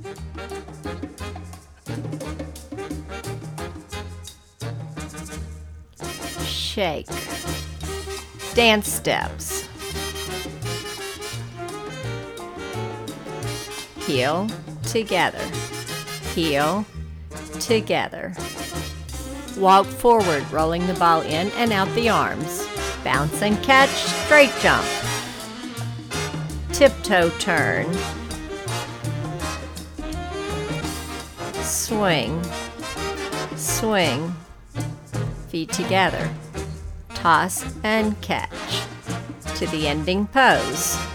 Shake. Dance steps. Heel together. Heel together. Walk forward, rolling the ball in and out the arms. Bounce and catch, straight jump. Tiptoe turn. Swing. Swing. Feet together. Toss and catch. To the ending pose.